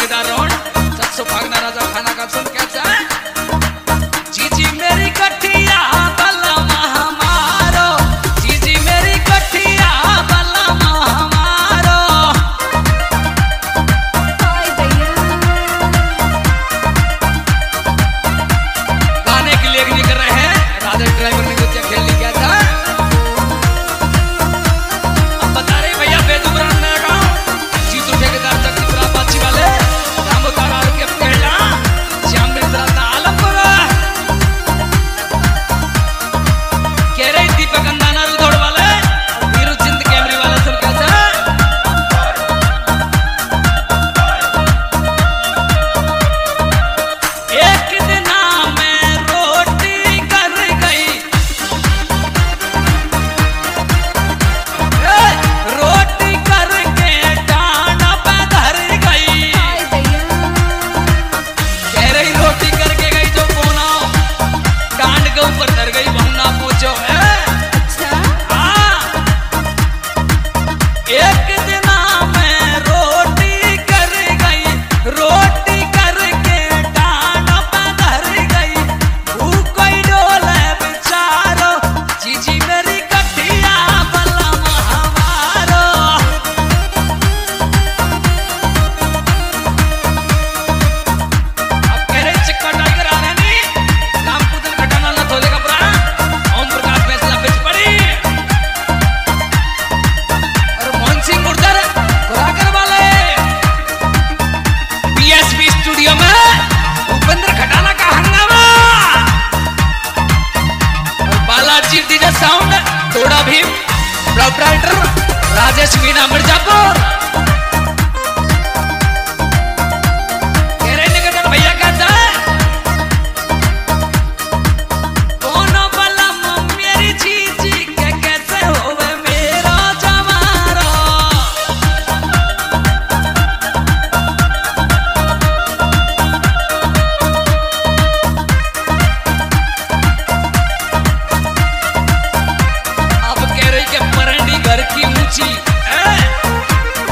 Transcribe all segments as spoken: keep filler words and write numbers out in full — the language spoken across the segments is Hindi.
भागीदार रहो सत्सो भागना राजा खाना का सुन कैसा जीजी मेरी कठिया बला महामारो जीजी मेरी कठिया बला महामारो गाने के लिए निकल रहे हैं राजा ड्राइवर ने कुछ खेल लिया था अब बता रहे भैया बेदुबरान ने गाँव जीतू ठेकेदार चक्रीपुरा पाची वाले रामोतार आर के पहला श्याम मिश्रा आलमपुर कह रही दीपक अंदाना रुधोड़ वाले वीरू चिंत कैमरे वाला सुन कैसा एक दिन मैं रोटी कर गई रोटी करके डांडा पे धर गई कह रही रोटी करके गई जो कोना डांड के ऊपर धर गई भंगना पूछो है हाँ एक दिन मैं रोटी कर गई रोटी करके डांडा पे धर गई भूख कोई डोले बेचारो जीजी मेरी कठिया बला महामारो अब कह रहे चिक्का टाइगर आ रहे नहीं राम पुतन घटाना न थोले का पुरा ओम प्रकाश फैसला बिच पड़ी और मोहन सिंह गुर्जर घोराकर वाले बीएसपी स्टूडियो में भूपेंद्र खटाना का हंगामा और बालाजी डीजे साउंड थोड़ा भी प्रोपराइटर राजेश मीना मिर्जापुर कह रहे निकटन भैया कहता है कोनो बला मेरी जीजी के कैसे होवे मेरा जवारो अब कह रही कि परंडी घर की ऊंची है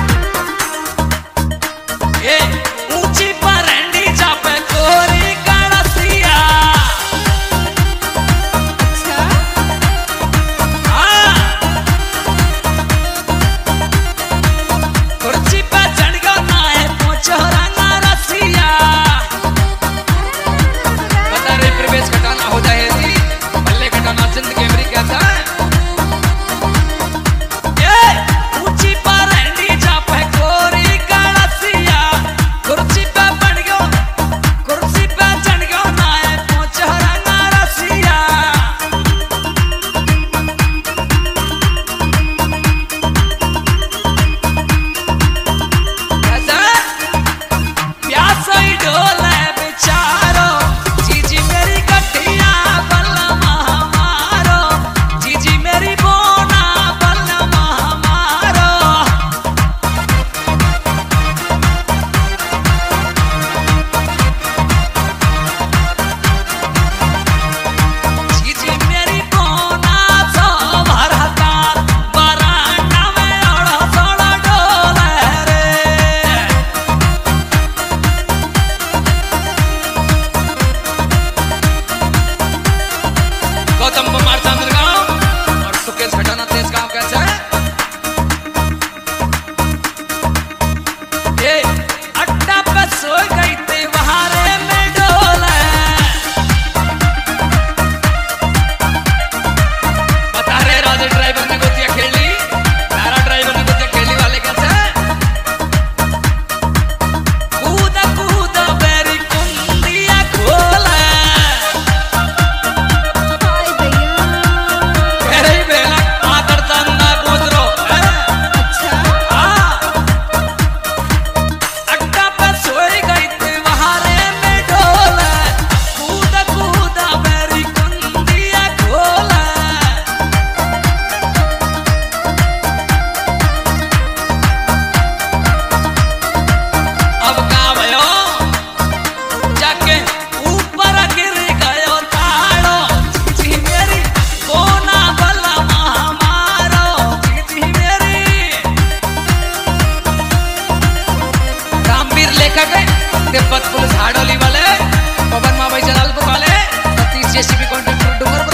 खटे तिब्बत पुलिस हाड़ोली वाले पवन माँ भाई जलालपुर वाले सतीश जेसीबी कॉन्ट्रैक्टर डूंगरपुर